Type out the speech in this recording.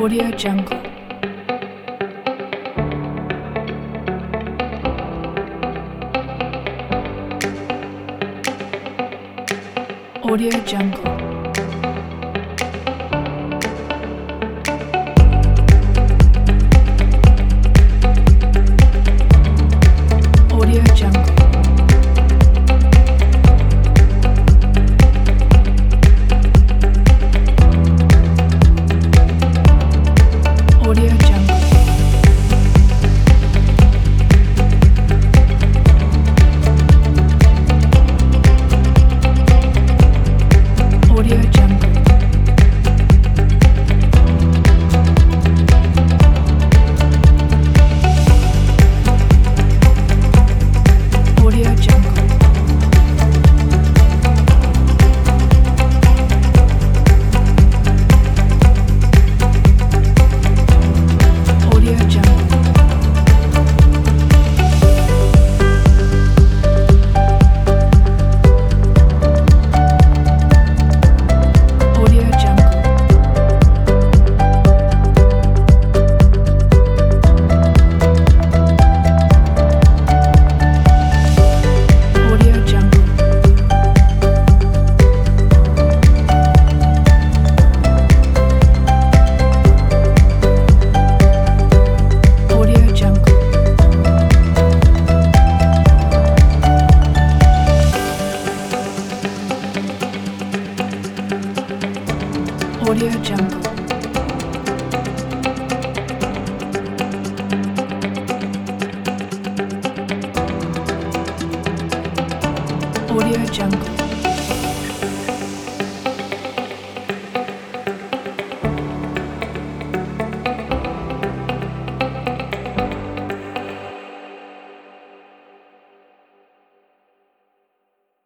Audio Jungle. Audio Jungle. Audio Jungle. Audio Jungle. Audio Jungle. Audio Jungle. Audio Jungle. Audio Jungle. Audio Jungle. Audio Jungle. Audio Jungle.